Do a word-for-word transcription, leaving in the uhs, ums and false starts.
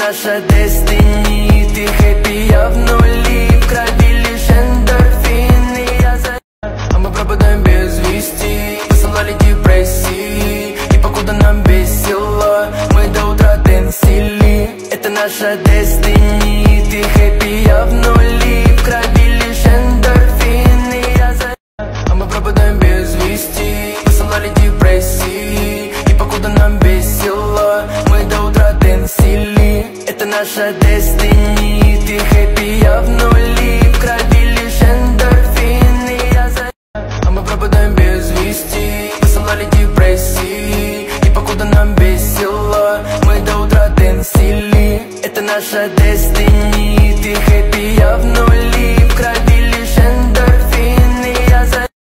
наша destiny. Ты хэппи, я в нули, в крови лишь эндорфины. Я за... А мы пропадаем без вести, посылали депрессии. И покуда нам весело, мы до утра тенсили. Это наша destiny. Ты хэппи, я в нули, в крови лишь эндорфины. Я за... А мы пропадаем без вести, посылали депрессии. И покуда нам весело, мы до утра тенсили. Это наша destiny. Ты хэппи, я в нули, в крови лишь эндорфины. Я за... А мы пропадаем без вести, посылали депрессии. И покуда нам весело, мы до утра тенсили. Это наша destiny.